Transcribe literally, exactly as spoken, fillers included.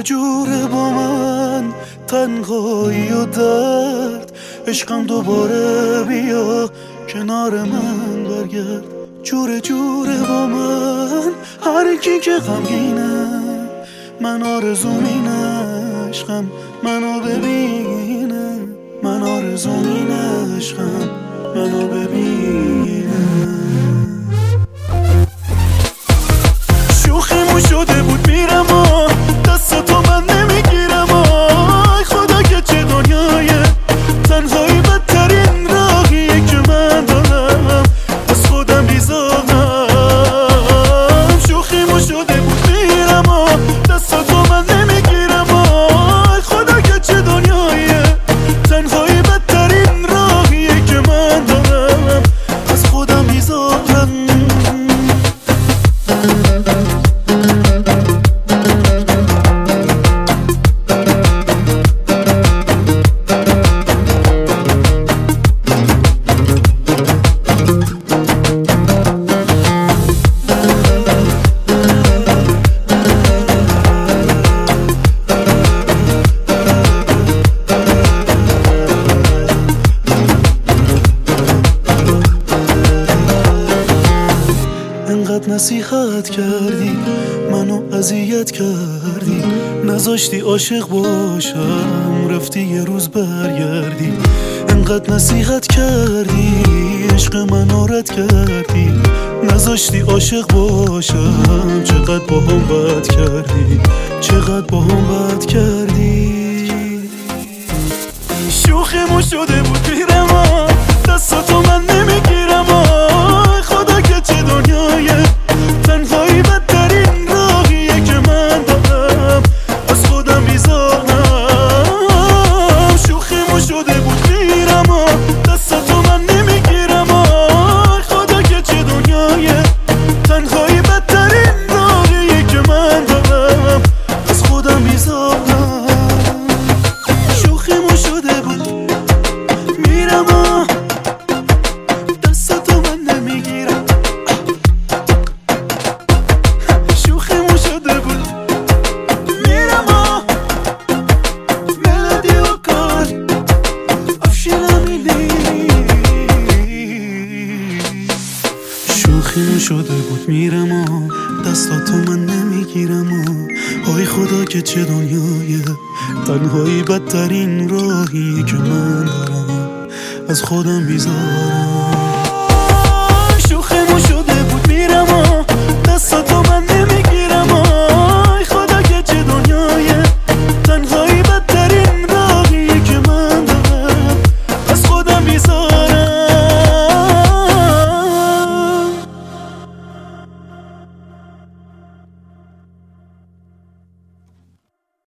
جوره با من تنهایی و درد، عشقم دوباره بیا کنار من برگرد. جوره جوره با من هر کی که غمگینه، من آرزوم اینه عشقم منو ببینه، من آرزوم اینه عشقم منو ببینه. شوخیمون شده بود میرم و دست تو من نمیگیرم، آی خدا که چه دنیایه، تنهایی بدترین راهیه که من دارم، از خودم بیزارم. شوخیمون شده بود میرم و دست تو من نمیگیرم، آی خدا که چه دنیایه، تنهایی بدترین راهیه که من دارم، از خودم بیزارم. انقدر نصیحت کردی منو اذیت کردی، نذاشتی عاشق باشم رفتی یه روز برگردی. انقدر نصیحت کردی عشق منو رد کردی، نذاشتی عاشق باشم. چقدر باهم بد کردی، چقدر باهم بد کردی. شوخیمون شده بود میرم و دست تو من نمیگیرم، آی خدا که چه دنیایه، تنهایی بدترین راهیه که من دارم، از خودم بیزارم. شوخیمون شده بود میرم و دست تو من نمیگیرم، آی خدا که چه دنیایه، تنهایی بدترین راهیه که من دارم، از خودم بیزارم. شوخیمون شده بود میرم و دست تو من نمیگیرم، شوخیمون شده بود میرم و ملودی و کار افشینم اینی. شوخیمون شده بود میرم و دستاتو من نمیگیرم، و آی خدا که چه دنیایه، تنهایی بدترین راهی که من دارم، از خودم بیزارم.